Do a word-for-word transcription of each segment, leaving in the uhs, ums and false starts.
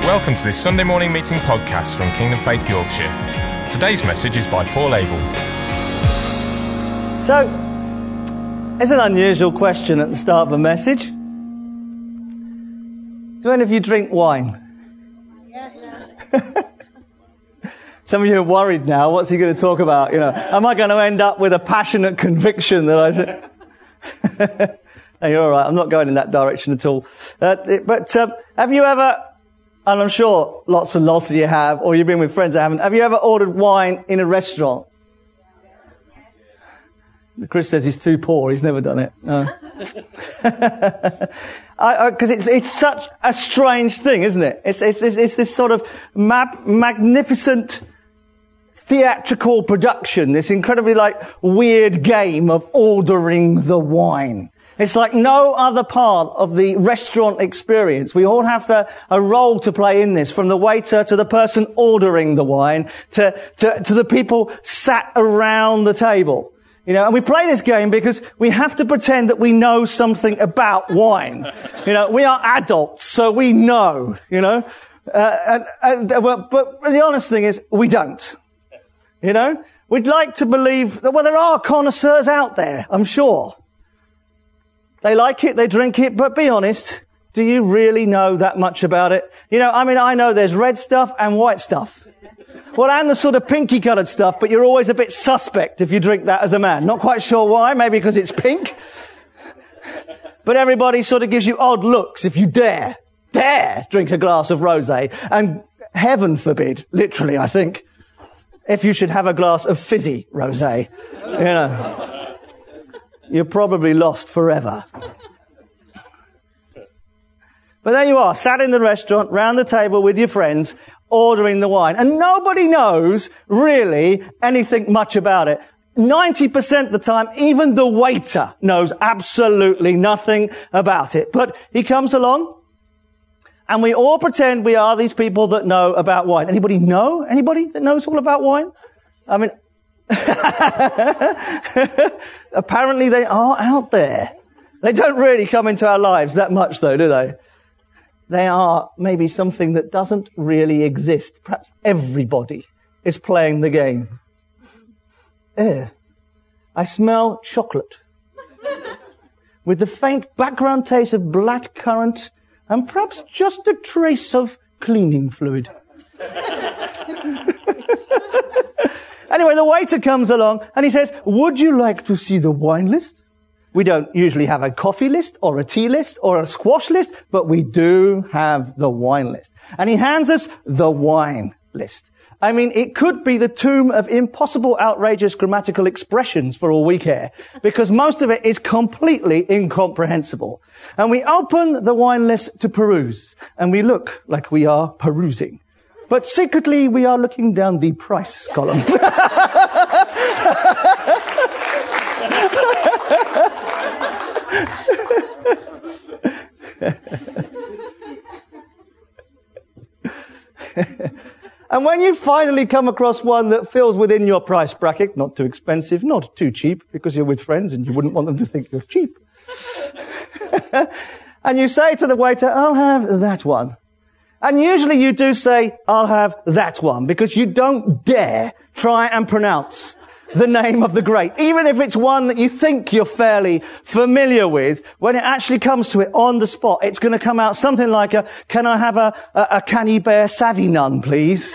Welcome to this Sunday morning meeting podcast from Kingdom Faith Yorkshire. Today's message is by Paul Abel. So, it's an unusual question at the start of a message. Do any of you drink wine? Some of you are worried now. What's he going to talk about? You know, am I going to end up with a passionate conviction that I should... No, you're all right. I'm not going in that direction at all. Uh, but um, have you ever, and I'm sure lots and lots of you have, or you've been with friends that haven't, have you ever ordered wine in a restaurant? Chris says he's too poor. He's never done it. No. Because it's it's such a strange thing, isn't it? It's it's it's, it's this sort of ma- magnificent theatrical production, this incredibly like weird game of ordering the wine. It's like no other part of the restaurant experience. We all have to, a role to play in this, from the waiter to the person ordering the wine to, to, to the people sat around the table. You know, and we play this game because we have to pretend that we know something about wine. You know, we are adults, so we know, you know. Uh, and, and, but, but the honest thing is, we don't. You know, we'd like to believe that, well, there are connoisseurs out there, I'm sure. They like it, they drink it, but be honest, do you really know that much about it? You know, I mean, I know there's red stuff and white stuff. Well, and the sort of pinky coloured stuff, but you're always a bit suspect if you drink that as a man. Not quite sure why, maybe because it's pink. But everybody sort of gives you odd looks if you dare, dare drink a glass of rosé. And heaven forbid, literally, I think, if you should have a glass of fizzy rosé, you know. You're probably lost forever. But there you are, sat in the restaurant, round the table with your friends, ordering the wine. And nobody knows, really, anything much about it. ninety percent of the time, even the waiter knows absolutely nothing about it. But he comes along, and we all pretend we are these people that know about wine. Anybody know? Anybody that knows all about wine? I mean... Apparently they are out there. They don't really come into our lives that much though, do they? They are maybe something that doesn't really exist. Perhaps everybody is playing the game. Eh, I smell chocolate with the faint background taste of blackcurrant and perhaps just a trace of cleaning fluid. Anyway, the waiter comes along and he says, would you like to see the wine list? We don't usually have a coffee list or a tea list or a squash list, but we do have the wine list. And he hands us the wine list. I mean, it could be the tomb of impossible, outrageous grammatical expressions for all we care, because most of it is completely incomprehensible. And we open the wine list to peruse, and we look like we are perusing. But secretly, we are looking down the price column. And when you finally come across one that falls within your price bracket, not too expensive, not too cheap, because you're with friends and you wouldn't want them to think you're cheap. And you say to the waiter, I'll have that one. And usually you do say, I'll have that one, because you don't dare try and pronounce the name of the grape. Even if it's one that you think you're fairly familiar with, when it actually comes to it on the spot, it's going to come out something like a, can I have a, a, a Canny Bear Sauvignon, please?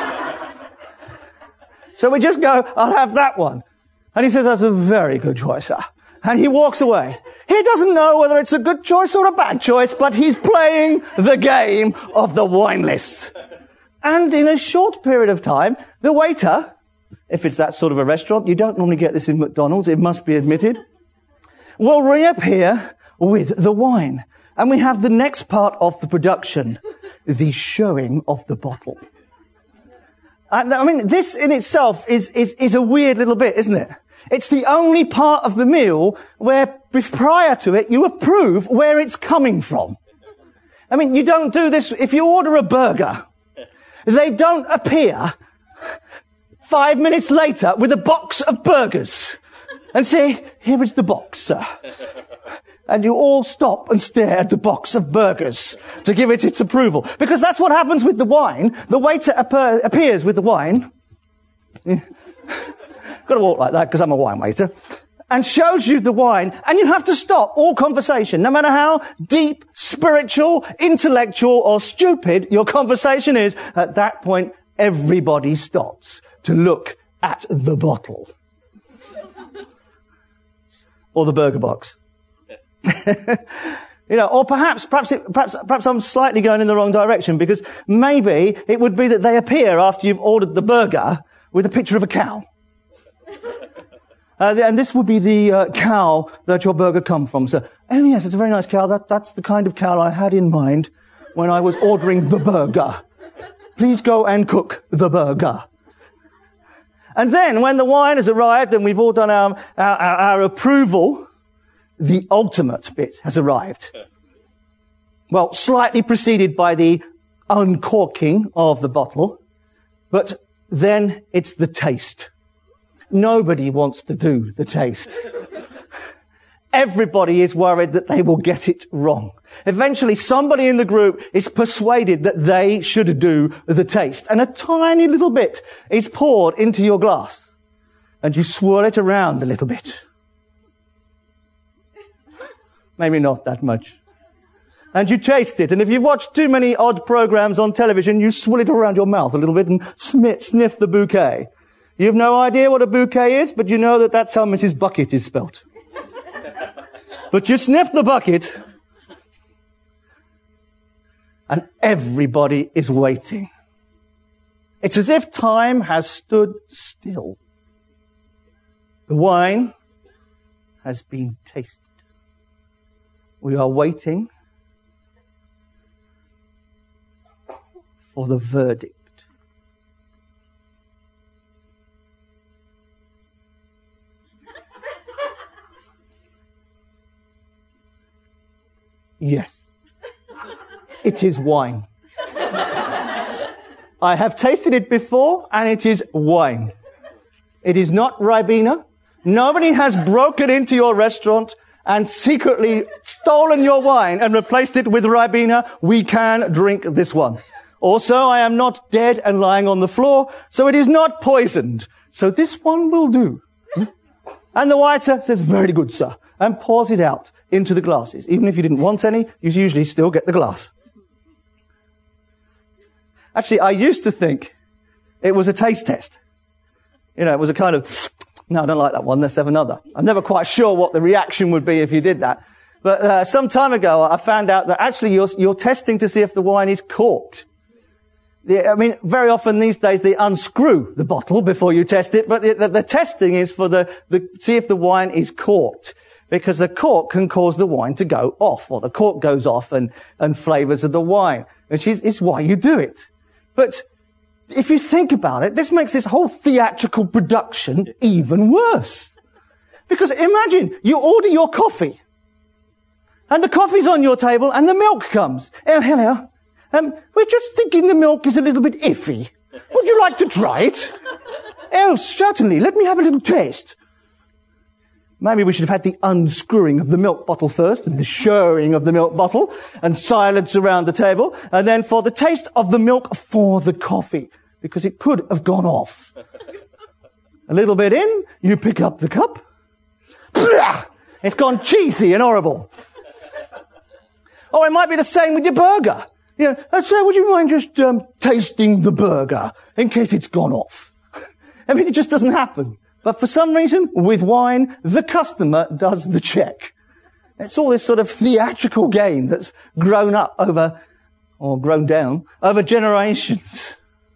So we just go, I'll have that one. And he says, that's a very good choice, sir. And he walks away. He doesn't know whether it's a good choice or a bad choice, but he's playing the game of the wine list. And in a short period of time, the waiter, if it's that sort of a restaurant, you don't normally get this in McDonald's, it must be admitted, will reappear with the wine. And we have the next part of the production, the showing of the bottle. And, I mean, this in itself is, is, is a weird little bit, isn't it? It's the only part of the meal where, prior to it, you approve where it's coming from. I mean, you don't do this, if you order a burger, they don't appear five minutes later with a box of burgers and say, here is the box, sir. and you all stop and stare at the box of burgers to give it its approval. Because that's what happens with the wine. The waiter appear, appears with the wine. Yeah. Got to walk like that because I'm a wine waiter. And shows you the wine, and you have to stop all conversation, no matter how deep, spiritual, intellectual, or stupid your conversation is. At that point, everybody stops to look at the bottle. Or the burger box. You know, or perhaps, perhaps, it, perhaps, perhaps I'm slightly going in the wrong direction, because maybe it would be that they appear after you've ordered the burger with a picture of a cow. Uh, and this would be the uh, cow that your burger comes from. So, oh yes, it's a very nice cow. That, that's the kind of cow I had in mind when I was ordering the burger. Please go and cook the burger. And then, when the wine has arrived and we've all done our, our, our approval, the ultimate bit has arrived. Well, slightly preceded by the uncorking of the bottle, but then it's the taste. Nobody wants to do the taste. Everybody is worried that they will get it wrong. Eventually, somebody in the group is persuaded that they should do the taste. And a tiny little bit is poured into your glass. And you swirl it around a little bit. Maybe not that much. And you taste it. And if you've watched too many odd programs on television, you swirl it around your mouth a little bit and sniff, sniff the bouquet. You have no idea what a bouquet is, but you know that that's how Missus Bucket is spelt. But you sniff the bucket, and everybody is waiting. It's as if time has stood still. The wine has been tasted. We are waiting for the verdict. Yes, it is wine. I have tasted it before, and it is wine. It is not Ribena. Nobody has broken into your restaurant and secretly stolen your wine and replaced it with Ribena. We can drink this one. Also, I am not dead and lying on the floor, so it is not poisoned. So this one will do. And the waiter says, very good, sir, and pours it out into the glasses. Even if you didn't want any, you usually still get the glass. Actually, I used to think it was a taste test. You know, it was a kind of, no, I don't like that one, let's have another. I'm never quite sure what the reaction would be if you did that. But uh, some time ago, I found out that actually you're, you're testing to see if the wine is corked. The, I mean, very often these days they unscrew the bottle before you test it, but the, the, the testing is for the, the, see if the wine is corked. Because the cork can cause the wine to go off, or the cork goes off and, and flavors of the wine, which is, is why you do it. But if you think about it, this makes this whole theatrical production even worse. Because imagine you order your coffee, and the coffee's on your table, and the milk comes. Oh, hello. Um, we're just thinking the milk is a little bit iffy. Would you like to try it? Oh, certainly. Let me have a little taste. Maybe we should have had the unscrewing of the milk bottle first, and the showing of the milk bottle, and silence around the table, and then for the taste of the milk for the coffee, because it could have gone off. A little bit in, you pick up the cup. It's gone cheesy and horrible. Or it might be the same with your burger. You know, so would you mind just um, tasting the burger in case it's gone off? I mean, it just doesn't happen. But for some reason, with wine, the customer does the check. It's all this sort of theatrical game that's grown up over, or grown down, over generations.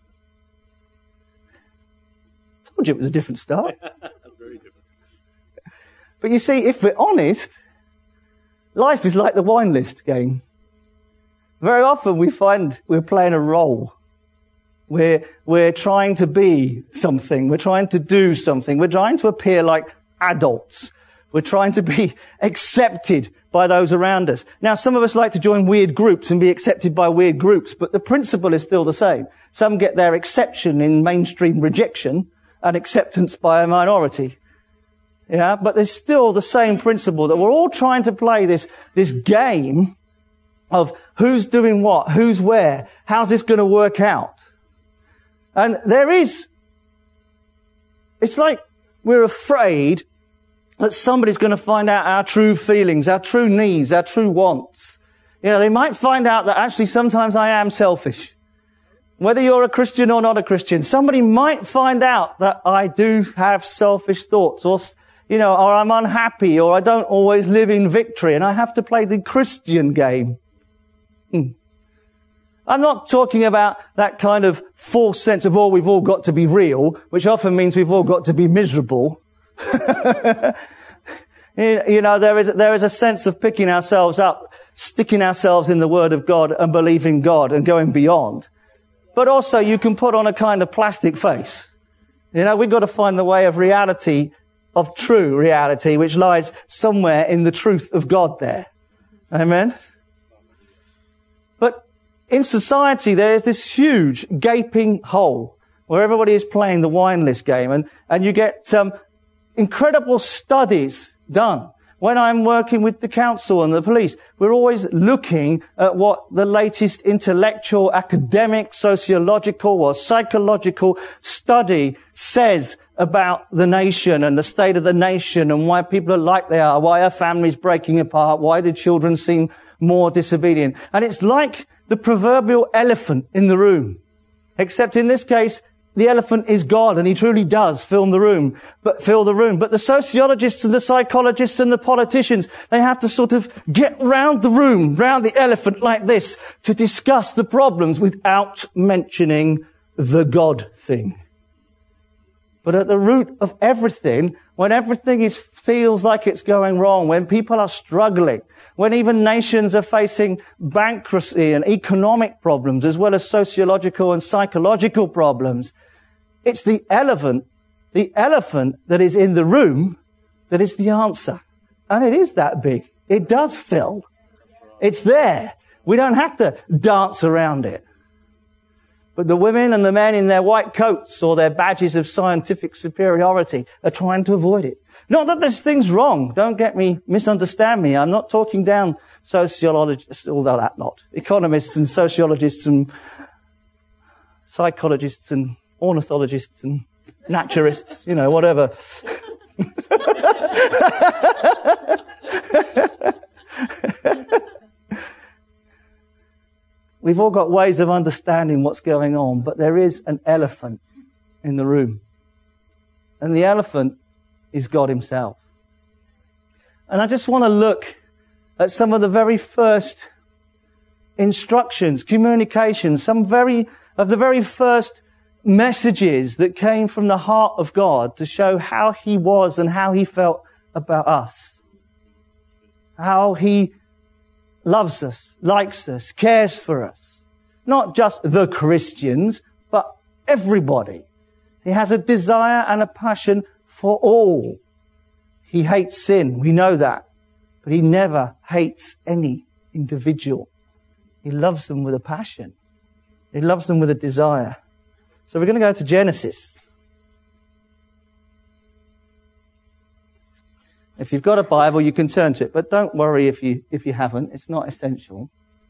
I told you it was a different start. Very different. But you see, if we're honest, life is like the wine list game. Very often we find we're playing a role. We're, we're trying to be something. We're trying to do something. We're trying to appear like adults. We're trying to be accepted by those around us. Now, some of us like to join weird groups and be accepted by weird groups, but the principle is still the same. Some get their exception in mainstream rejection and acceptance by a minority. Yeah, but there's still the same principle that we're all trying to play this, this game of who's doing what, who's where, how's this going to work out? And there is, it's like we're afraid that somebody's going to find out our true feelings, our true needs, our true wants. You know, they might find out that actually sometimes I am selfish. Whether you're a Christian or not a Christian, somebody might find out that I do have selfish thoughts, or, you know, or I'm unhappy, or I don't always live in victory, and I have to play the Christian game. Hmm. I'm not talking about that kind of false sense of, oh, we've all got to be real, which often means we've all got to be miserable. You know, there is, there is a sense of picking ourselves up, sticking ourselves in the Word of God and believing God and going beyond. But also you can put on a kind of plastic face. You know, we've got to find the way of reality, of true reality, which lies somewhere in the truth of God there. Amen? But in society, there's this huge gaping hole where everybody is playing the wine list game, and, and you get some incredible studies done. When I'm working with the council and the police, we're always looking at what the latest intellectual, academic, sociological or psychological study says about the nation and the state of the nation and why people are like they are, why our families breaking apart, why the children seem more disobedient. And it's like the proverbial elephant in the room, except in this case, the elephant is God, and he truly does fill the room, but fill the room. But the sociologists and the psychologists and the politicians, they have to sort of get round the room, round the elephant like this, to discuss the problems without mentioning the God thing. But at the root of everything, when everything is, feels like it's going wrong, when people are struggling, when even nations are facing bankruptcy and economic problems, as well as sociological and psychological problems, it's the elephant, the elephant that is in the room that is the answer. And it is that big. It does fill. It's there. We don't have to dance around it. But the women and the men in their white coats or their badges of scientific superiority are trying to avoid it. Not that there's things wrong. Don't get me, misunderstand me. I'm not talking down sociologists, all that lot. Economists and sociologists and psychologists and ornithologists and naturists, you know, whatever. We've all got ways of understanding what's going on, but there is an elephant in the room. And the elephant is God himself. And I just want to look at some of the very first instructions, communications, some very, of the very first messages that came from the heart of God to show how he was and how he felt about us. How he loves us, likes us, cares for us. Not just the Christians, but everybody. He has a desire and a passion for all. He hates sin, we know that. But he never hates any individual. He loves them with a passion. He loves them with a desire. So we're going to go to Genesis. If you've got a Bible, you can turn to it, but don't worry if you if you haven't. It's not essential.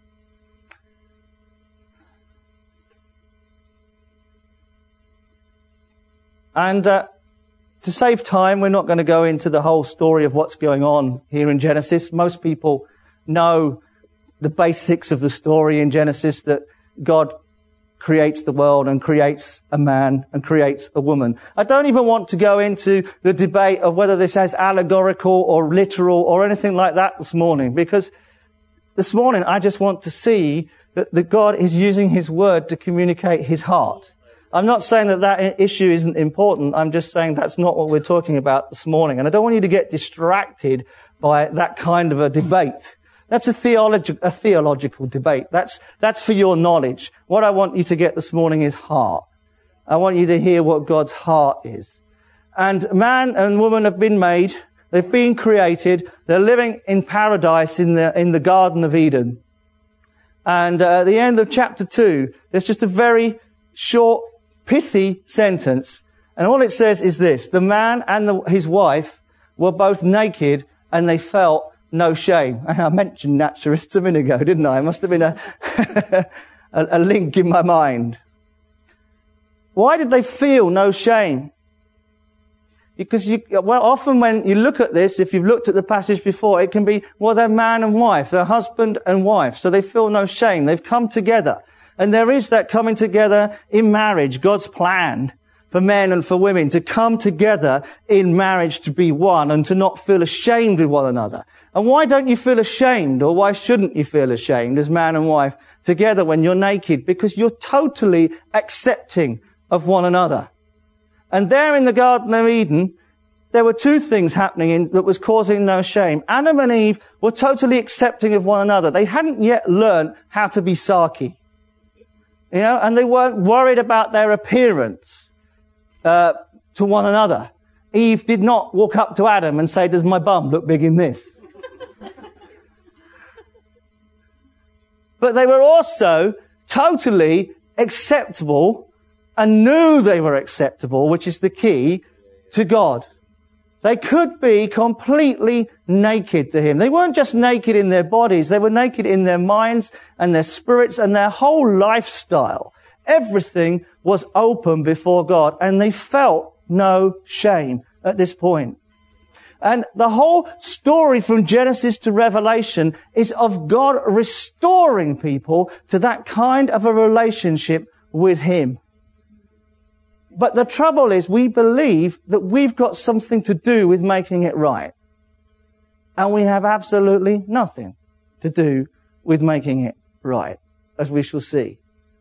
And uh, to save time, we're not going to go into the whole story of what's going on here in Genesis. Most people know the basics of the story in Genesis, that God creates the world and creates a man and creates a woman. I don't even want to go into the debate of whether this is allegorical or literal or anything like that this morning, because this morning I just want to see that, that God is using his word to communicate his heart. I'm not saying that that issue isn't important. I'm just saying that's not what we're talking about this morning. And I don't want you to get distracted by that kind of a debate. That's a, theologi- a theological debate. That's, that's for your knowledge. What I want you to get this morning is heart. I want you to hear what God's heart is. And man and woman have been made. They've been created. They're living in paradise in the, in the Garden of Eden. And uh, at the end of chapter two, there's just a very short, pithy sentence. And all it says is this: the man and the, his wife were both naked and they felt no shame. And I mentioned naturalists a minute ago, didn't I? It must have been a, a, a link in my mind. Why did they feel no shame? Because you, well, often when you look at this, if you've looked at the passage before, it can be, well, they're man and wife, they're husband and wife, so they feel no shame. They've come together. And there is that coming together in marriage, God's plan for men and for women to come together in marriage to be one and to not feel ashamed with one another. And why don't you feel ashamed, or why shouldn't you feel ashamed as man and wife together when you're naked? Because you're totally accepting of one another. And there in the Garden of Eden, there were two things happening in, that was causing no shame. Adam and Eve were totally accepting of one another. They hadn't yet learned how to be sarky. You know, and they weren't worried about their appearance uh, to one another. Eve did not walk up to Adam and say, does my bum look big in this? But they were also totally acceptable and knew they were acceptable, which is the key, to God. They could be completely naked to Him. They weren't just naked in their bodies. They were naked in their minds and their spirits and their whole lifestyle. Everything was open before God, and they felt no shame at this point. And the whole story from Genesis to Revelation is of God restoring people to that kind of a relationship with Him. But the trouble is, we believe that we've got something to do with making it right. And we have absolutely nothing to do with making it right, as we shall see.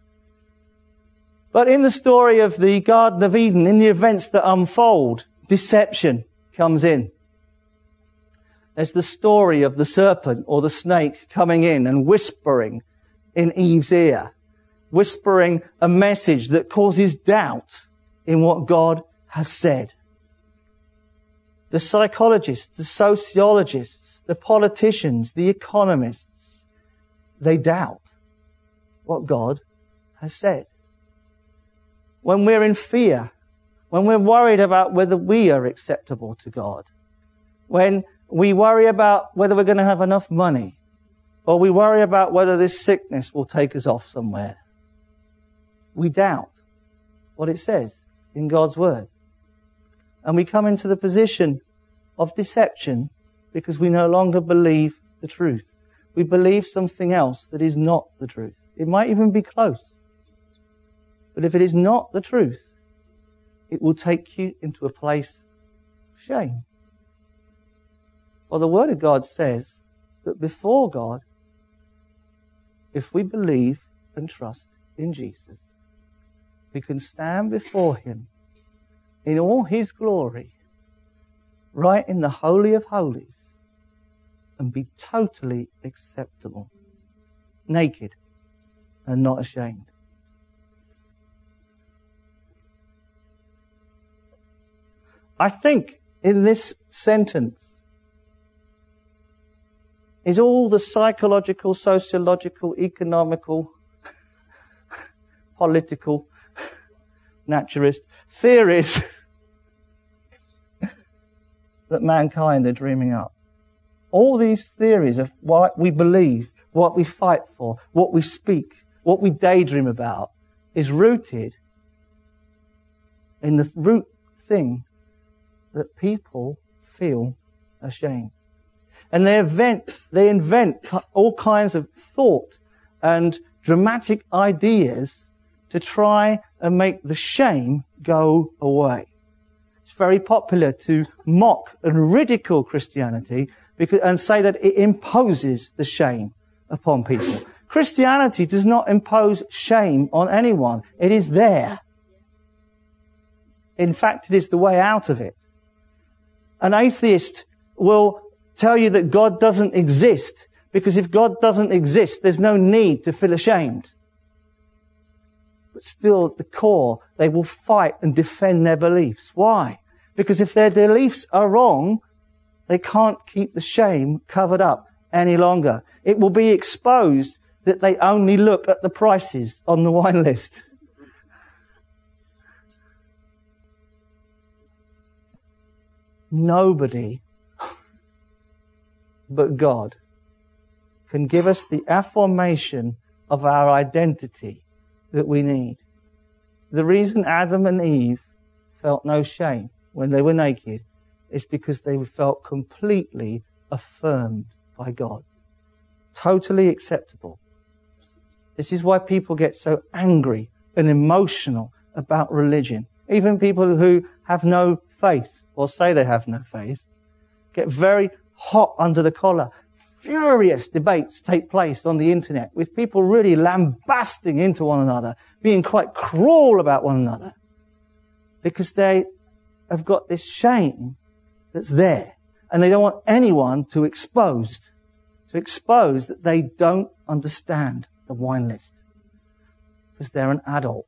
But in the story of the Garden of Eden, in the events that unfold, deception comes in. There's the story of the serpent or the snake coming in and whispering in Eve's ear, whispering a message that causes doubt in what God has said. The psychologists, the sociologists, the politicians, the economists, they doubt what God has said. When we're in fear, when we're worried about whether we are acceptable to God, when we worry about whether we're going to have enough money, or we worry about whether this sickness will take us off somewhere, we doubt what it says in God's Word. And we come into the position of deception because we no longer believe the truth. We believe something else that is not the truth. It might even be close. But if it is not the truth, it will take you into a place of shame. Well, the Word of God says that before God, if we believe and trust in Jesus, we can stand before Him in all His glory, right in the Holy of Holies, and be totally acceptable, naked and not ashamed. I think in this sentence is all the psychological, sociological, economical, political, naturalist theories that mankind are dreaming up. All these theories of what we believe, what we fight for, what we speak, what we daydream about, is rooted in the root thing that people feel ashamed. And they invent, they invent all kinds of thought and dramatic ideas to try and make the shame go away. It's very popular to mock and ridicule Christianity because, and say that it imposes the shame upon people. Christianity does not impose shame on anyone. It is there. In fact, it is the way out of it. An atheist will tell you that God doesn't exist, because if God doesn't exist, there's no need to feel ashamed. But still, at the core, they will fight and defend their beliefs. Why? Because if their beliefs are wrong, they can't keep the shame covered up any longer. It will be exposed that they only look at the prices on the wine list. Nobody but God can give us the affirmation of our identity that we need. The reason Adam and Eve felt no shame when they were naked is because they felt completely affirmed by God. Totally acceptable. This is why people get so angry and emotional about religion. Even people who have no faith or say they have no faith get very hot under the collar. Furious debates take place on the internet with people really lambasting into one another, being quite cruel about one another, because they have got this shame that's there, and they don't want anyone to expose, to expose that they don't understand the wine list, because they're an adult.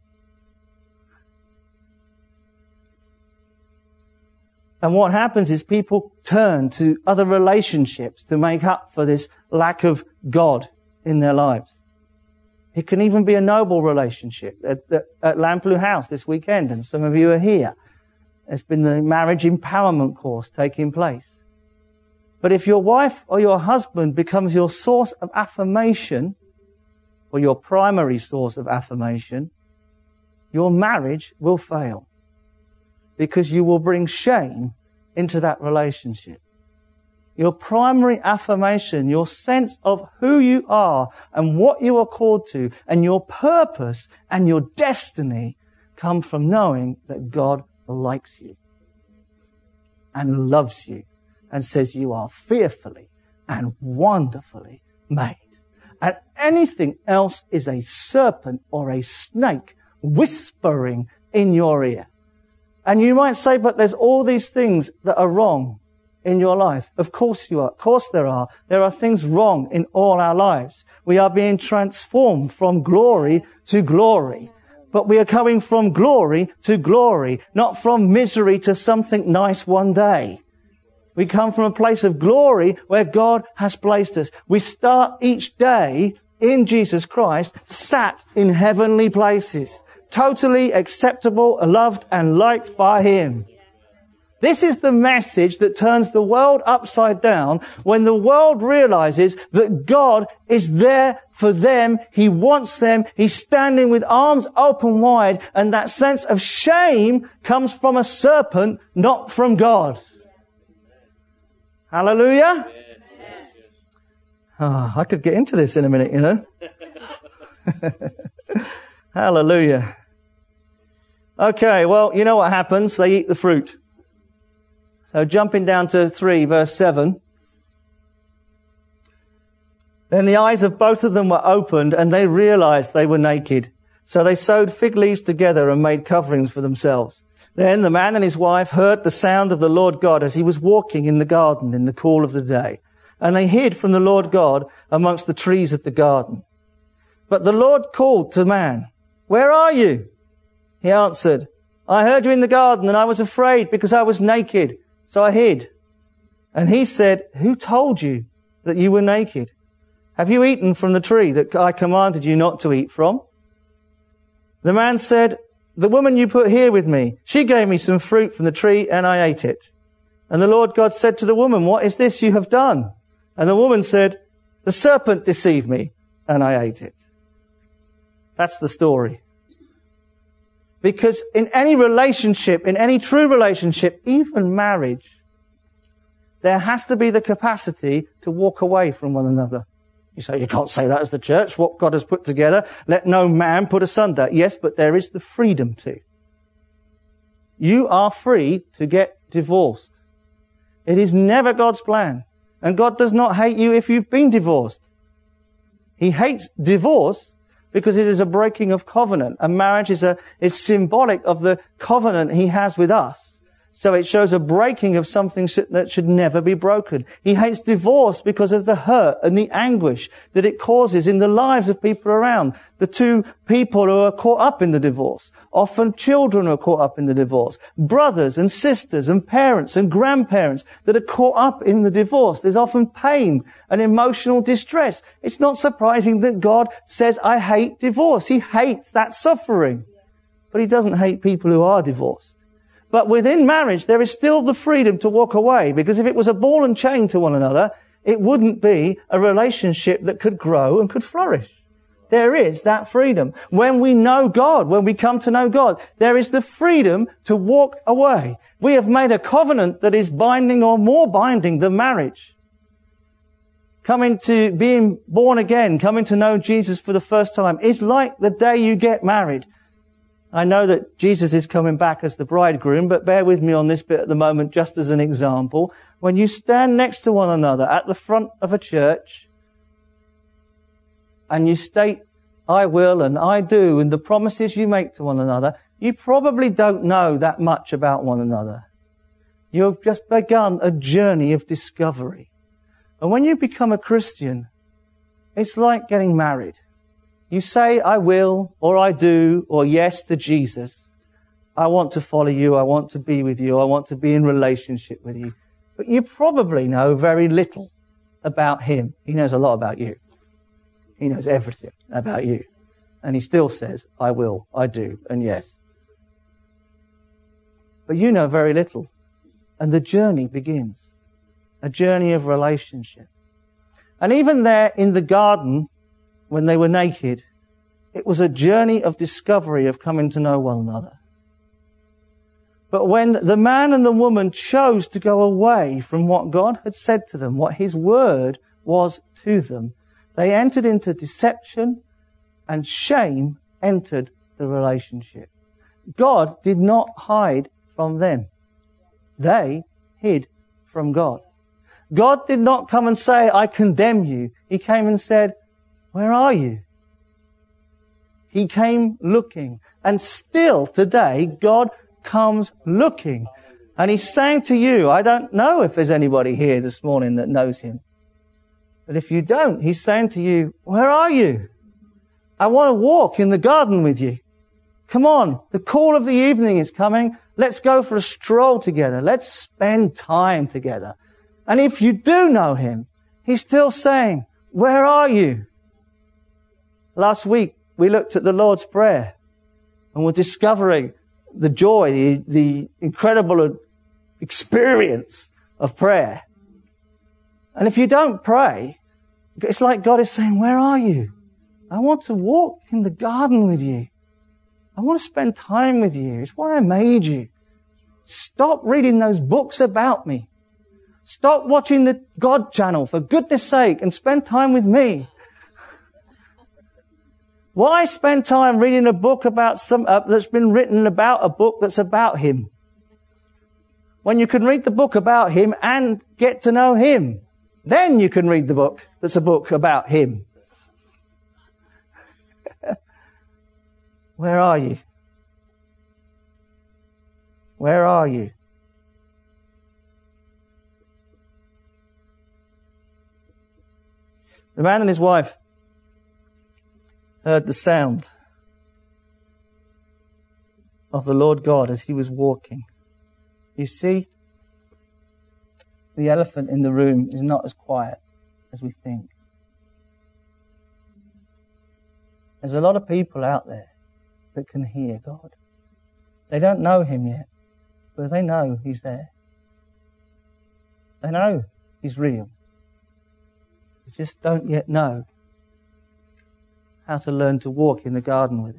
And what happens is people turn to other relationships to make up for this lack of God in their lives. It can even be a noble relationship. At, at, at Lamplugh House this weekend, and some of you are here, there's been the marriage empowerment course taking place. But if your wife or your husband becomes your source of affirmation, or your primary source of affirmation, your marriage will fail. Because you will bring shame into that relationship. Your primary affirmation, your sense of who you are and what you are called to, and your purpose and your destiny come from knowing that God likes you and loves you and says you are fearfully and wonderfully made. And anything else is a serpent or a snake whispering in your ear. And you might say, but there's all these things that are wrong in your life. Of course you are. Of course there are. There are things wrong in all our lives. We are being transformed from glory to glory. But we are coming from glory to glory, not from misery to something nice one day. We come from a place of glory where God has placed us. We start each day in Jesus Christ, sat in heavenly places. Totally acceptable, loved and liked by Him. This is the message that turns the world upside down when the world realizes that God is there for them. He wants them. He's standing with arms open wide, and that sense of shame comes from a serpent, not from God. Hallelujah. Oh, I could get into this in a minute, you know. Hallelujah. Okay, well, you know what happens. They eat the fruit. So jumping down to three, verse seven. Then the eyes of both of them were opened, and they realized they were naked. So they sewed fig leaves together and made coverings for themselves. Then the man and his wife heard the sound of the Lord God as he was walking in the garden in the cool of the day. And they hid from the Lord God amongst the trees of the garden. But the Lord called to man, "Where are you?" He answered, "I heard you in the garden, and I was afraid because I was naked, so I hid." And he said, "Who told you that you were naked? Have you eaten from the tree that I commanded you not to eat from?" The man said, "The woman you put here with me, she gave me some fruit from the tree, and I ate it." And the Lord God said to the woman, "What is this you have done?" And the woman said, "The serpent deceived me, and I ate it." That's the story. Because in any relationship, in any true relationship, even marriage, there has to be the capacity to walk away from one another. You say, you can't say that as the church. What God has put together, let no man put asunder. Yes, but there is the freedom to. You are free to get divorced. It is never God's plan. And God does not hate you if you've been divorced. He hates divorce because it is a breaking of covenant. And marriage is a, is symbolic of the covenant He has with us. So it shows a breaking of something that should never be broken. He hates divorce because of the hurt and the anguish that it causes in the lives of people around. The two people who are caught up in the divorce. Often children are caught up in the divorce. Brothers and sisters and parents and grandparents that are caught up in the divorce. There's often pain and emotional distress. It's not surprising that God says, "I hate divorce." He hates that suffering. But He doesn't hate people who are divorced. But within marriage, there is still the freedom to walk away, because if it was a ball and chain to one another, it wouldn't be a relationship that could grow and could flourish. There is that freedom. When we know God, when we come to know God, there is the freedom to walk away. We have made a covenant that is binding or more binding than marriage. Coming to being born again, coming to know Jesus for the first time is like the day you get married. I know that Jesus is coming back as the bridegroom, but bear with me on this bit at the moment just as an example. When you stand next to one another at the front of a church and you state, I will and I do, and the promises you make to one another, you probably don't know that much about one another. You've just begun a journey of discovery. And when you become a Christian, it's like getting married. You say, I will, or I do, or yes to Jesus. I want to follow you. I want to be with you. I want to be in relationship with you. But you probably know very little about him. He knows a lot about you. He knows everything about you. And he still says, I will, I do, and yes. But you know very little. And the journey begins. A journey of relationship. And even there in the garden, when they were naked, it was a journey of discovery of coming to know one another. But when the man and the woman chose to go away from what God had said to them, what his word was to them, they entered into deception and shame entered the relationship. God did not hide from them. They hid from God. God did not come and say, I condemn you. He came and said, where are you? He came looking. And still today, God comes looking. And he's saying to you, I don't know if there's anybody here this morning that knows him. But if you don't, he's saying to you, where are you? I want to walk in the garden with you. Come on, the call of the evening is coming. Let's go for a stroll together. Let's spend time together. And if you do know him, he's still saying, where are you? Last week, we looked at the Lord's Prayer and we're discovering the joy, the, the incredible experience of prayer. And if you don't pray, it's like God is saying, where are you? I want to walk in the garden with you. I want to spend time with you. It's why I made you. Stop reading those books about me. Stop watching the God channel, for goodness sake, and spend time with me. Why spend time reading a book about some uh, that's been written about a book that's about him? When you can read the book about him and get to know him. Then you can read the book that's a book about him. Where are you? Where are you? The man and his wife heard the sound of the Lord God as he was walking. You see, the elephant in the room is not as quiet as we think. There's a lot of people out there that can hear God. They don't know him yet, but they know he's there. They know he's real. They just don't yet know how to learn to walk in the garden with him.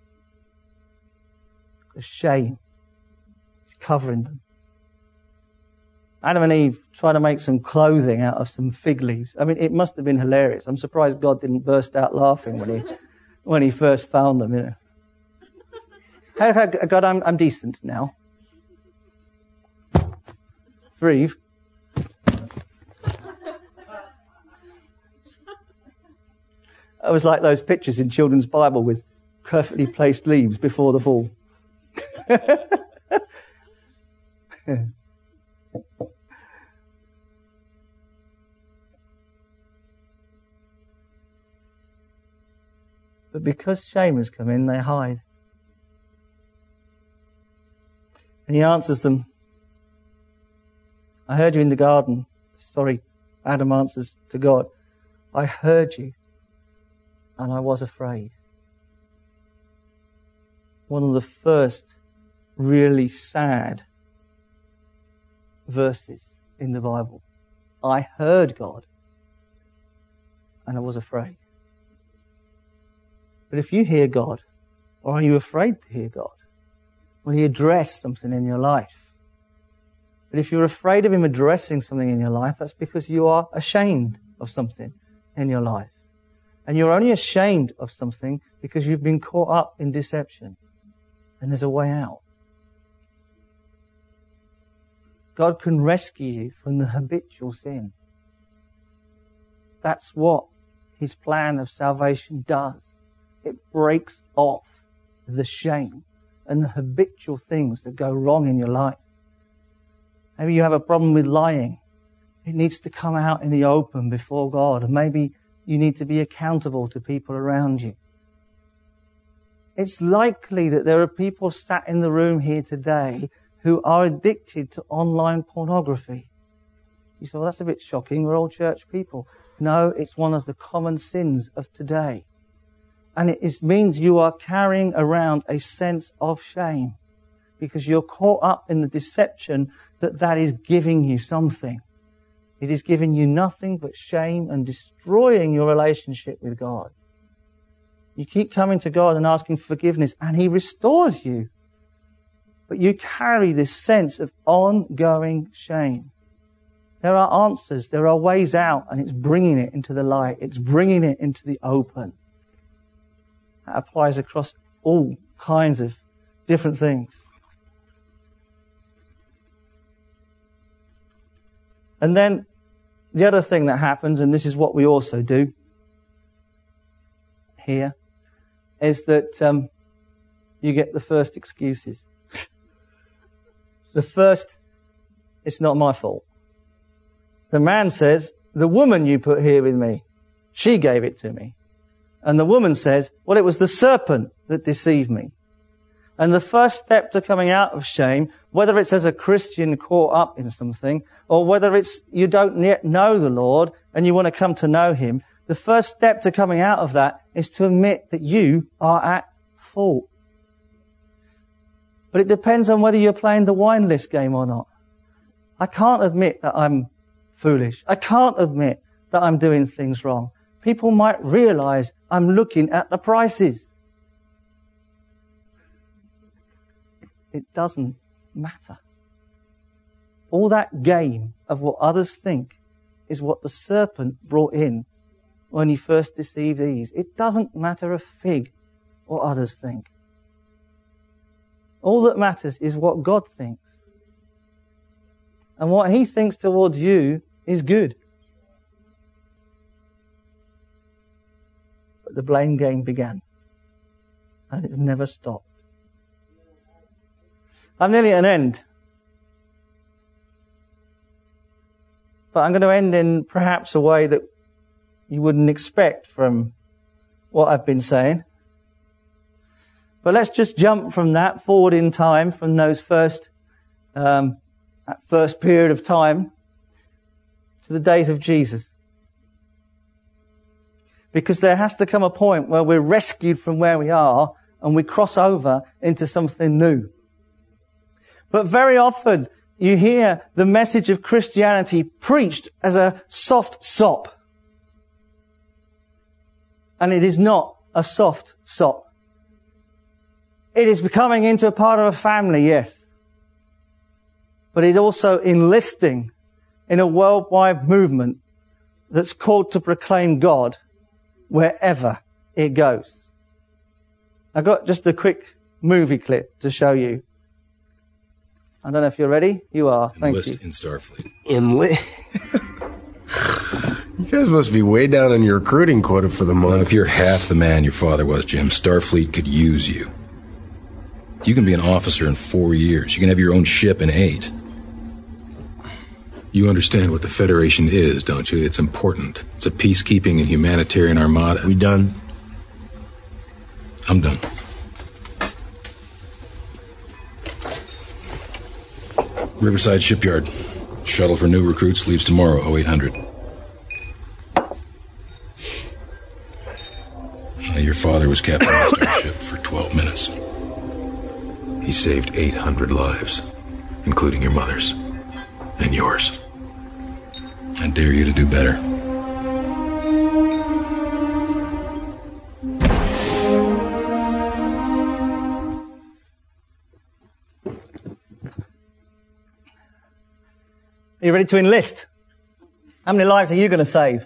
Because shame is covering them. Adam and Eve tried to make some clothing out of some fig leaves. I mean, it must have been hilarious. I'm surprised God didn't burst out laughing when he when he first found them. You know. Hey, hey, God, I'm, I'm decent now. For Eve. It was like those pictures in children's Bible with perfectly placed leaves before the fall. But because shame has come in, they hide. And he answers them, I heard you in the garden. Sorry, Adam answers to God. I heard you, and I was afraid. One of the first really sad verses in the Bible. I heard God, and I was afraid. But if you hear God, or are you afraid to hear God? Will He address something in your life? But if you're afraid of Him addressing something in your life, that's because you are ashamed of something in your life. And you're only ashamed of something because you've been caught up in deception. And there's a way out. God can rescue you from the habitual sin. That's what His plan of salvation does. It breaks off the shame and the habitual things that go wrong in your life. Maybe you have a problem with lying. It needs to come out in the open before God. And maybe you need to be accountable to people around you. It's likely that there are people sat in the room here today who are addicted to online pornography. You say, well, that's a bit shocking. We're all church people. No, it's one of the common sins of today. And it is, means you are carrying around a sense of shame because you're caught up in the deception that that is giving you something. It is giving you nothing but shame and destroying your relationship with God. You keep coming to God and asking forgiveness, and He restores you. But you carry this sense of ongoing shame. There are answers, there are ways out, and it's bringing it into the light. It's bringing it into the open. That applies across all kinds of different things. And then the other thing that happens, and this is what we also do here, is that um, you get the first excuses. The first, it's not my fault. The man says, the woman you put here with me, she gave it to me. And the woman says, well, it was the serpent that deceived me. And the first step to coming out of shame, whether it's as a Christian caught up in something, or whether it's you don't yet know the Lord and you want to come to know Him, the first step to coming out of that is to admit that you are at fault. But it depends on whether you're playing the wine list game or not. I can't admit that I'm foolish. I can't admit that I'm doing things wrong. People might realize I'm looking at the prices. It doesn't matter. All that game of what others think is what the serpent brought in when he first deceived Eve. It doesn't matter a fig what others think. All that matters is what God thinks. And what He thinks towards you is good. But the blame game began. And it's never stopped. I'm nearly at an end. But I'm going to end in perhaps a way that you wouldn't expect from what I've been saying. But let's just jump from that forward in time, from those first, um, that first period of time to the days of Jesus. Because there has to come a point where we're rescued from where we are and we cross over into something new. But very often you hear the message of Christianity preached as a soft sop. And it is not a soft sop. It is becoming into a part of a family, yes. But it's also enlisting in a worldwide movement that's called to proclaim God wherever it goes. I've got just a quick movie clip to show you. I don't know if you're ready. You are. Thank Enlist you. in Starfleet. Enlist. You guys must be way down on your recruiting quota for the Well, month. if you're half the man your father was, Jim, Starfleet could use you. You can be an officer in four years. You can have your own ship in eight. You understand what the Federation is, don't you? It's important. It's a peacekeeping and humanitarian armada. We done? I'm done. Riverside Shipyard. Shuttle for new recruits leaves tomorrow, oh eight hundred. Uh, your father was captain of the starship for twelve minutes. He saved eight hundred lives, including your mother's and yours. I dare you to do better. Are you ready to enlist? How many lives are you going to save?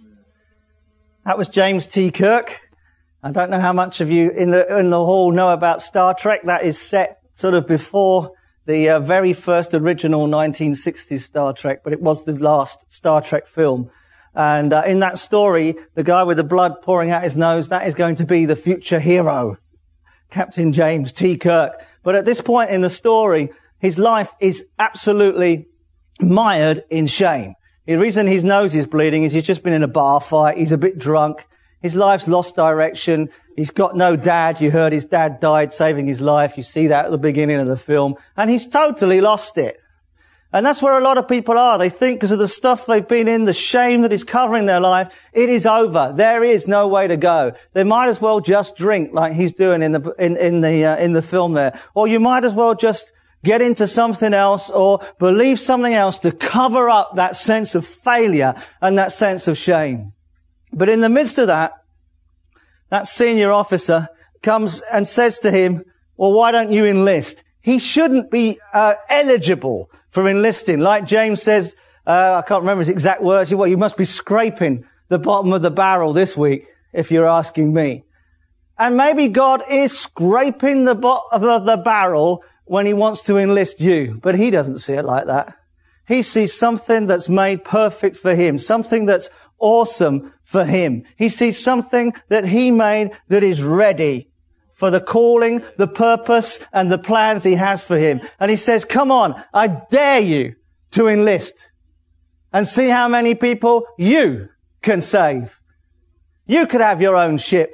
That was James T. Kirk. I don't know how much of you in the in the hall know about Star Trek. That is set sort of before the uh, very first original nineteen sixties Star Trek, but it was the last Star Trek film. And uh, in that story, the guy with the blood pouring out his nose, that is going to be the future hero, Captain James T. Kirk. But at this point in the story, his life is absolutely mired in shame. The reason his nose is bleeding is he's just been in a bar fight. He's a bit drunk. His life's lost direction. He's got no dad. You heard his dad died saving his life. You see that at the beginning of the film. And he's totally lost it. And that's where a lot of people are. They think because of the stuff they've been in, the shame that is covering their life, it is over. There is no way to go. They might as well just drink like he's doing in the, in, in the, uh, in the film there. Or you might as well just get into something else or believe something else to cover up that sense of failure and that sense of shame. But in the midst of that, that senior officer comes and says to him, well, why don't you enlist? He shouldn't be uh, eligible for enlisting. Like James says, uh, I can't remember his exact words. Well, you must be scraping the bottom of the barrel this week, if you're asking me. And maybe God is scraping the bottom of the barrel when he wants to enlist you. But he doesn't see it like that. He sees something that's made perfect for him, something that's awesome for him. He sees something that he made that is ready for the calling, the purpose, and the plans he has for him. And he says, come on, I dare you to enlist and see how many people you can save. You could have your own ship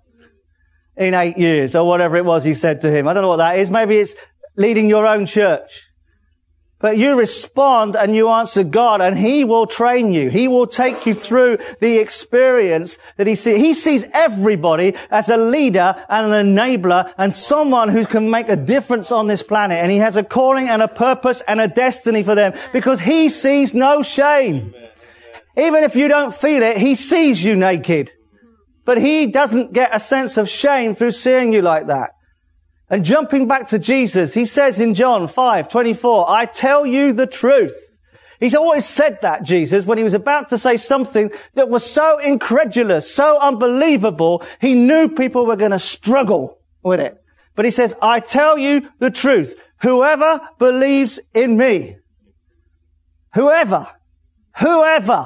in eight years or whatever it was he said to him. I don't know what that is. Maybe it's leading your own church. But you respond and you answer God and he will train you. He will take you through the experience that he sees. He sees everybody as a leader and an enabler and someone who can make a difference on this planet. And he has a calling and a purpose and a destiny for them because he sees no shame. Even if you don't feel it, he sees you naked. But he doesn't get a sense of shame through seeing you like that. And jumping back to Jesus, he says in John five twenty-four, I tell you the truth. He's always said that, Jesus, when he was about to say something that was so incredulous, so unbelievable, he knew people were going to struggle with it. But he says, I tell you the truth. Whoever believes in me, whoever, whoever,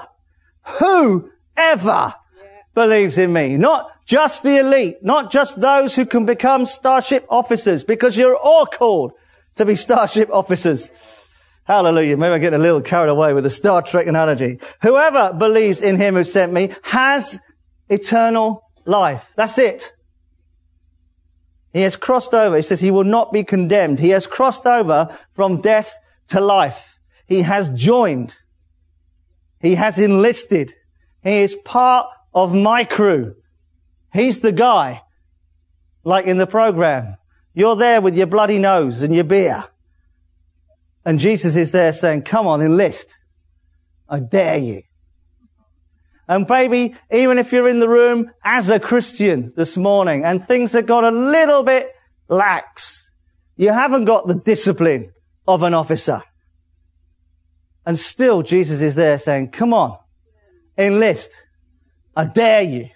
whoever believes in me, not just the elite, not just those who can become starship officers, because you're all called to be starship officers. Hallelujah. Maybe I'm getting a little carried away with the Star Trek analogy. Whoever believes in him who sent me has eternal life. That's it. He has crossed over. He says he will not be condemned. He has crossed over from death to life. He has joined. He has enlisted. He is part of my crew. He's the guy, like in the program. You're there with your bloody nose and your beer. And Jesus is there saying, come on, enlist. I dare you. And baby, even if you're in the room as a Christian this morning and things have got a little bit lax, you haven't got the discipline of an officer. And still Jesus is there saying, come on, enlist. I dare you.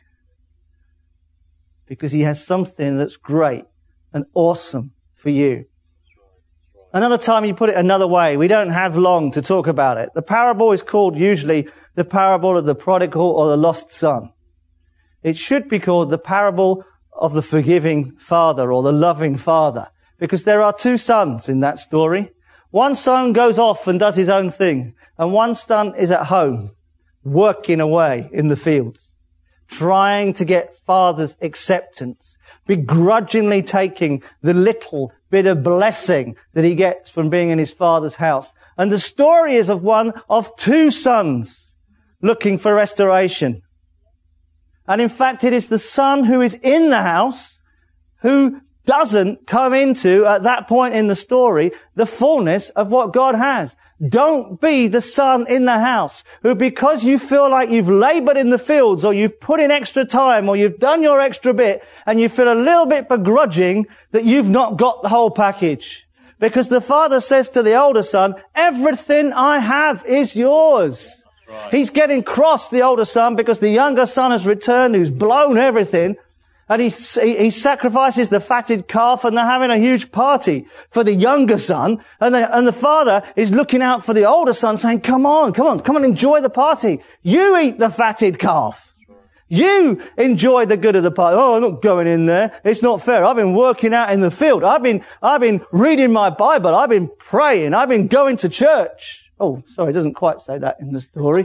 Because he has something that's great and awesome for you. Another time you put it another way. We don't have long to talk about it. The parable is called usually the parable of the prodigal or the lost son. It should be called the parable of the forgiving father or the loving father. Because there are two sons in that story. One son goes off and does his own thing. And one son is at home, working away in the fields, trying to get father's acceptance, begrudgingly taking the little bit of blessing that he gets from being in his father's house. And the story is of one of two sons looking for restoration. And in fact, it is the son who is in the house who doesn't come into, at that point in the story, the fullness of what God has. Don't be the son in the house who, because you feel like you've labored in the fields or you've put in extra time or you've done your extra bit and you feel a little bit begrudging that you've not got the whole package. Because the father says to the older son, everything I have is yours. Right. He's getting cross, the older son, because the younger son has returned, who's blown everything. And he, he sacrifices the fatted calf, and they're having a huge party for the younger son. And the, and the father is looking out for the older son, saying, come on, come on, come on, enjoy the party. You eat the fatted calf. You enjoy the good of the party. Oh, I'm not going in there. It's not fair. I've been working out in the field. I've been, I've been reading my Bible. I've been praying. I've been going to church. Oh, sorry, it doesn't quite say that in the story.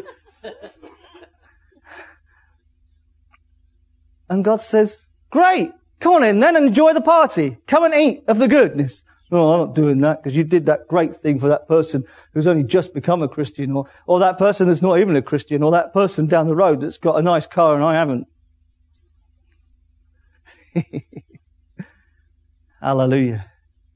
And God says, great. Come on in then and enjoy the party. Come and eat of the goodness. Oh, I'm not doing that because you did that great thing for that person who's only just become a Christian, or, or that person that's not even a Christian, or that person down the road that's got a nice car and I haven't. Hallelujah.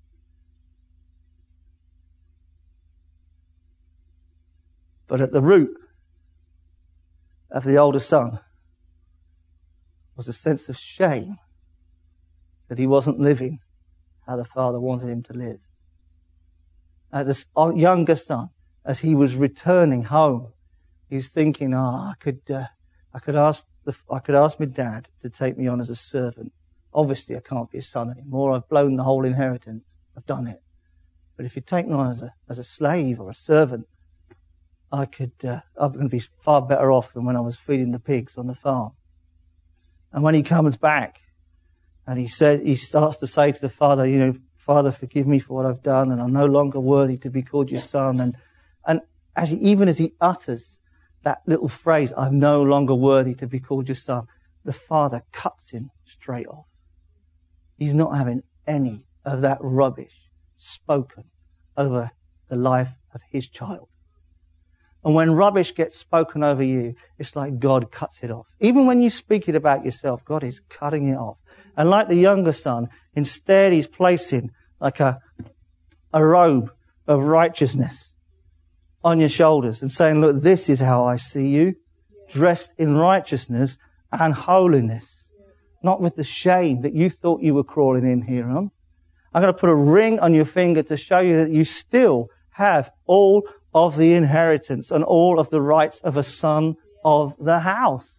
But at the root of the older son was a sense of shame that he wasn't living how the father wanted him to live. Uh, this younger son, as he was returning home, he's thinking, "Ah, oh, I could, uh, I could ask the, I could ask my dad to take me on as a servant. Obviously, I can't be a son anymore. I've blown the whole inheritance. I've done it. But if you take me on as a as a slave or a servant, I could, uh, I'm going to be far better off than when I was feeding the pigs on the farm." And when he comes back, and he said, he starts to say to the father, you know, "Father, forgive me for what I've done, and I'm no longer worthy to be called your son." And, and as he, even as he utters that little phrase, "I'm no longer worthy to be called your son," the father cuts him straight off. He's not having any of that rubbish spoken over the life of his child. And when rubbish gets spoken over you, it's like God cuts it off. Even when you speak it about yourself, God is cutting it off. And like the younger son, instead he's placing like a, a robe of righteousness on your shoulders and saying, "Look, this is how I see you, dressed in righteousness and holiness, not with the shame that you thought you were crawling in here on. I'm going to put a ring on your finger to show you that you still have all of the inheritance and all of the rights of a son of the house."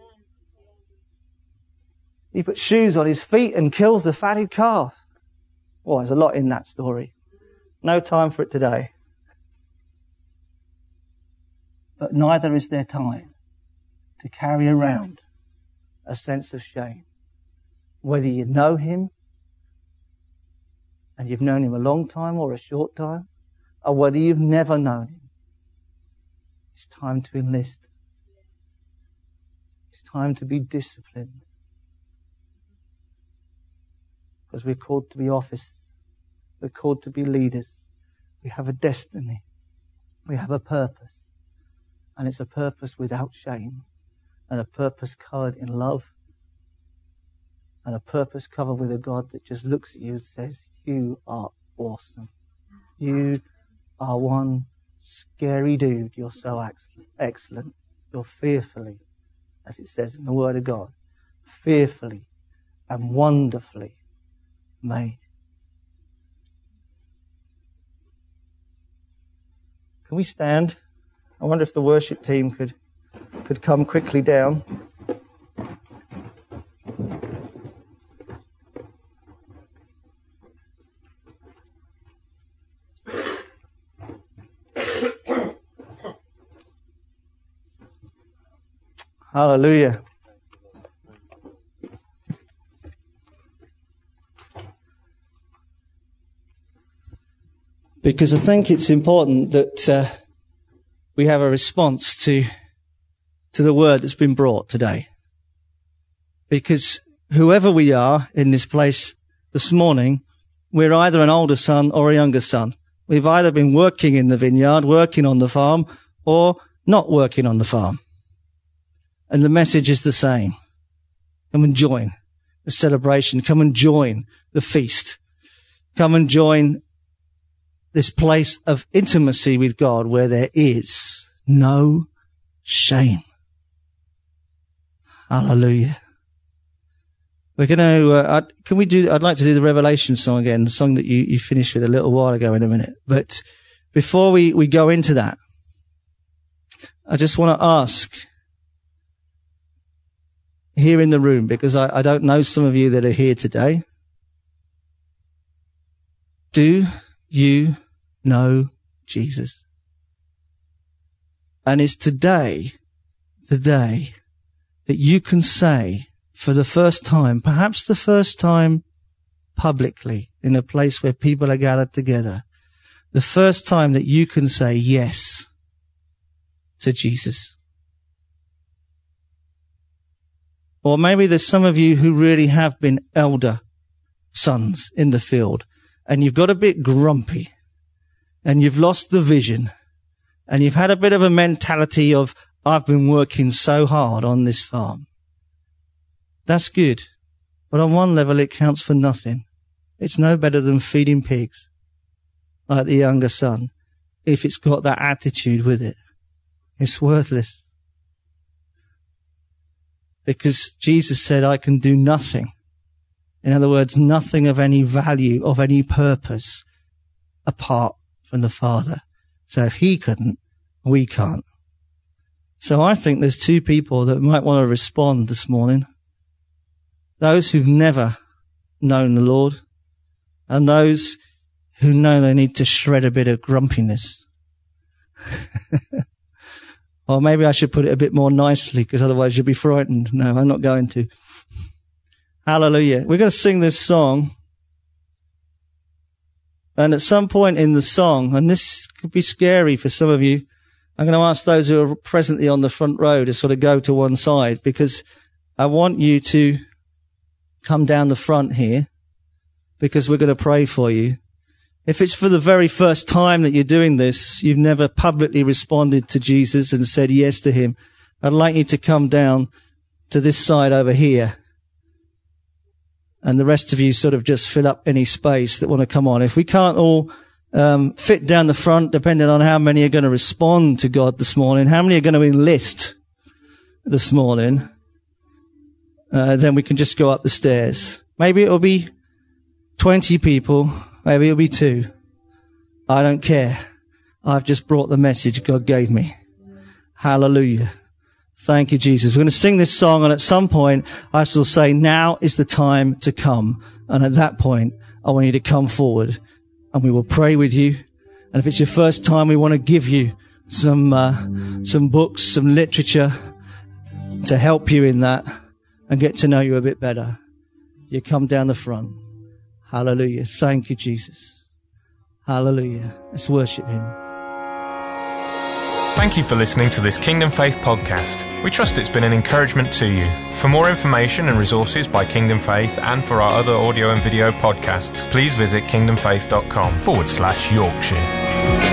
He puts shoes on his feet and kills the fatted calf. Well, there's a lot in that story. No time for it today. But neither is there time to carry around a sense of shame. Whether you know him, and you've known him a long time or a short time, or whether you've never known him, it's time to enlist. It's time to be disciplined. Because we're called to be officers. We're called to be leaders. We have a destiny. We have a purpose. And it's a purpose without shame. And a purpose covered in love. And a purpose covered with a God that just looks at you and says, "You are awesome. You are one scary dude. You're so excellent. You're fearfully," as it says in the Word of God, "fearfully and wonderfully made." Can we stand? I wonder if the worship team could could come quickly down. Hallelujah. Because I think it's important that uh, we have a response to to the word that's been brought today. Because whoever we are in this place this morning, we're either an older son or a younger son. We've either been working in the vineyard, working on the farm, or not working on the farm. And the message is the same. Come and join the celebration. Come and join the feast. Come and join this place of intimacy with God where there is no shame. Hallelujah. We're going to, uh, can we do, I'd like to do the Revelation song again, the song that you, you finished with a little while ago in a minute. But before we, we go into that, I just want to ask here in the room, because I, I don't know some of you that are here today. Do you know Jesus? And is today the day that you can say for the first time, perhaps the first time publicly in a place where people are gathered together, the first time that you can say yes to Jesus? Or maybe there's some of you who really have been elder sons in the field, and you've got a bit grumpy, and you've lost the vision, and you've had a bit of a mentality of, I've been working so hard on this farm. That's good. But on one level, it counts for nothing. It's no better than feeding pigs, like the younger son, if it's got that attitude with it. It's worthless. Because Jesus said, I can do nothing. In other words, nothing of any value, of any purpose, apart from the Father. So if he couldn't, we can't. So I think there's two people that might want to respond this morning. Those who've never known the Lord, and those who know they need to shred a bit of grumpiness. Or maybe I should put it a bit more nicely, because otherwise you'll be frightened. No, I'm not going to. Hallelujah. We're going to sing this song. And at some point in the song, and this could be scary for some of you, I'm going to ask those who are presently on the front row to sort of go to one side, because I want you to come down the front here, because we're going to pray for you. If it's for the very first time that you're doing this, you've never publicly responded to Jesus and said yes to him, I'd like you to come down to this side over here. And the rest of you sort of just fill up any space that want to come on. If we can't all um, fit down the front, depending on how many are going to respond to God this morning, how many are going to enlist this morning, uh, then we can just go up the stairs. Maybe it'll be twenty people. Maybe it'll be two. I don't care. I've just brought the message God gave me. Hallelujah. Thank you, Jesus. We're going to sing this song, and at some point I shall say, now is the time to come. And at that point, I want you to come forward, and we will pray with you. And if it's your first time, we want to give you some, uh, some books, some literature to help you in that and get to know you a bit better. You come down the front. Hallelujah. Thank you, Jesus. Hallelujah. Let's worship him. Thank you for listening to this Kingdom Faith podcast. We trust it's been an encouragement to you. For more information and resources by Kingdom Faith, and for our other audio and video podcasts, please visit kingdomfaith.com forward slash Yorkshire.